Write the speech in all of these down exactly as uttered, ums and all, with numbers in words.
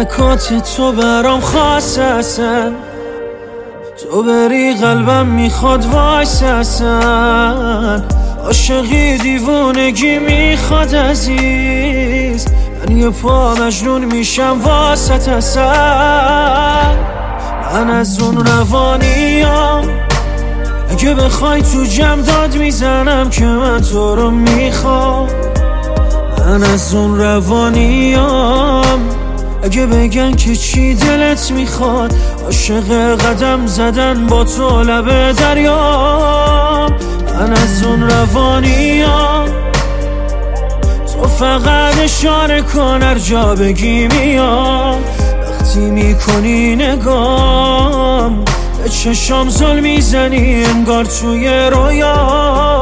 حرکات تو برام خاص هستن، تو بری قلبم میخواد وایس هستن. عاشقی دیوونگی میخواد عزیز، من یه پا مجنون میشم واسط هستن. من از اون روانیم اگه بخوای تو جمع داد میزنم که من تو رو میخوام. من از اون روانیم اگه بگن که چی دلت میخواد، عاشق قدم زدن با تو لب دریام. من از اون روانیم تو فقط اشاره کن هر جا بگی میام. وقتی میکنی نگام به چشام زل میزنی انگار توی رویا.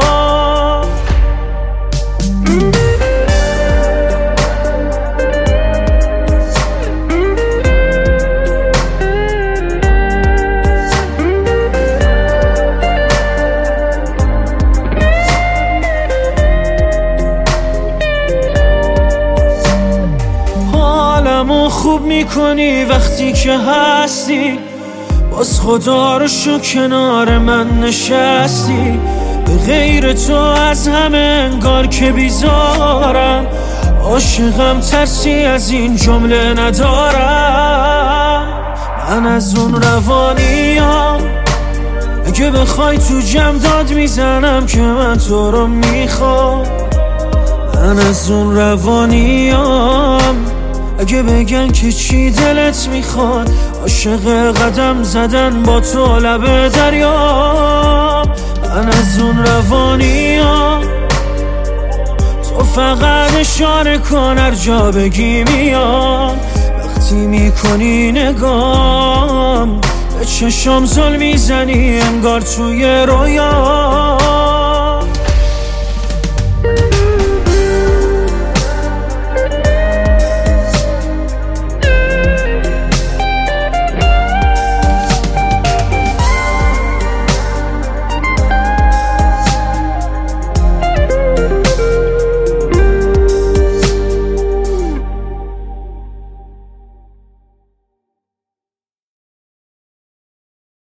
حالمو خوب میکنی وقتی که هستی، باز خدا رو شو کنار من نشستی. به غیر تو از همه انگار که بیزارم، عاشقم ترسی از این جمله ندارم. من از اون روانیم اگه بخوای تو جمع داد میزنم که من تو رو میخوام. من از اون روانیم اگه بگن که چی دلت میخواد، عاشق قدم زدن با تو لب دریام. من از اون روانیم تو فقط اشاره کن هر جا بگی میام. وقتی میکنی نگام به چشام زل میزنی انگار توی رویا.